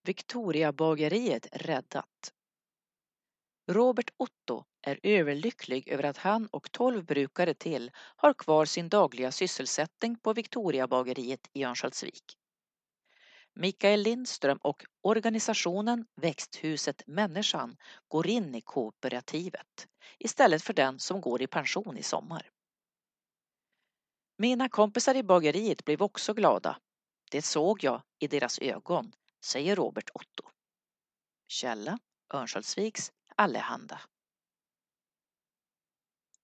Victoriabageriet räddat. Robert Otto är överlycklig över att han och 12 brukare till har kvar sin dagliga sysselsättning på Victoriabageriet i Örnsköldsvik. Mikael Lindström och organisationen Växthuset Människan går in i kooperativet istället för den som går i pension i sommar. Mina kompisar i bageriet blev också glada. Det såg jag i deras ögon, säger Robert Otto. Källa: Örnsköldsviks Allehanda.